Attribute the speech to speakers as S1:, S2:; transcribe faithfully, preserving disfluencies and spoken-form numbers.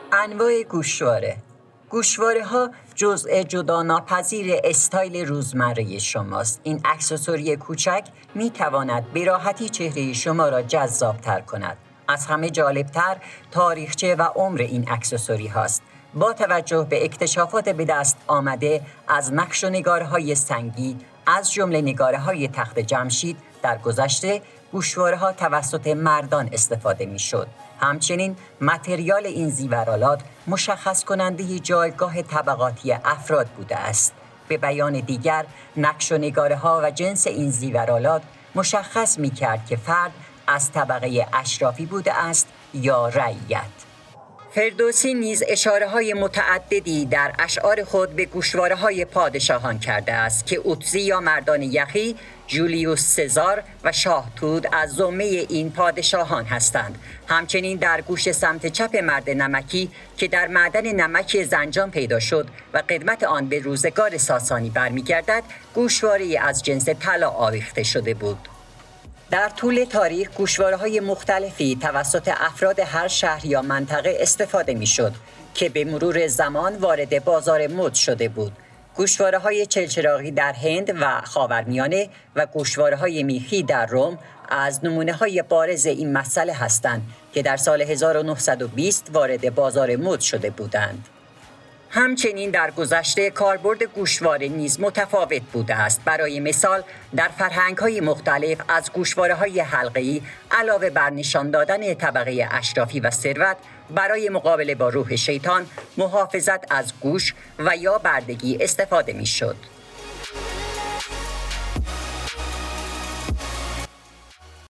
S1: انواع گوشواره. گوشواره ها جزء جدا ناپذیر استایل روزمره شماست. این اکسسوری کوچک می تواند به راحتی چهره شما را جذاب تر کند. از همه جالبتر تاریخچه و عمر این اکسسوری هاست. با توجه به اکتشافات به دست آمده از نقش و نگارهای سنگی از جمله نگارهای تخت جمشید در گذشته، گوشواره‌ها توسط مردان استفاده می‌شد. همچنین متریال این زیورآلات مشخص کننده جایگاه طبقاتی افراد بوده است. به بیان دیگر، نقش و نگاره‌ها و جنس این زیورآلات مشخص می‌کرد که فرد از طبقه اشرافی بوده است یا رعیت. فردوسی نیز اشاره‌های متعددی در اشعار خود به گوشواره‌های پادشاهان کرده است که اوتزی یا مردان یخی، جولیوس سزار و شاه تود از زمره این پادشاهان هستند. همچنین در گوش سمت چپ مرد نمکی که در معدن نمک زنجان پیدا شد و قدمت آن به روزگار ساسانی برمیگردد، گوشواره‌ای از جنس طلا آویخته شده بود. در طول تاریخ گوشواره‌های مختلفی توسط افراد هر شهر یا منطقه استفاده می‌شد که به مرور زمان وارد بازار مد شده بود. گوشواره‌های چلچراغی در هند و خاورمیانه و گوشواره‌های میخی در روم از نمونه‌های بارز این مسئله هستند که در سال هزار و نهصد و بیست وارد بازار مد شده بودند. همچنین در گذشته کاربرد گوشواره نیز متفاوت بوده است. برای مثال در فرهنگ‌های مختلف از گوشواره‌های حلقه‌ای علاوه بر نشان دادن طبقه اشرافی و ثروت، برای مقابله با روح شیطان، محافظت از گوش و یا بردگی استفاده می‌شد.